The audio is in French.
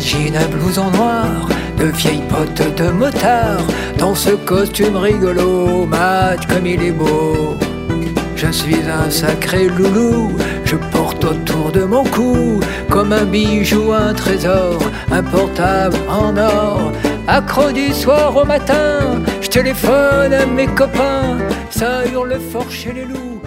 jean, un blouson noir, de vieilles bottes de motard. Dans ce costume rigolo, match comme il est beau. Je suis un sacré loulou, je porte autour de mon cou comme un bijou, un trésor, un portable en or. Accro du soir au matin, je téléphone à mes copains, ça hurle fort chez les loups.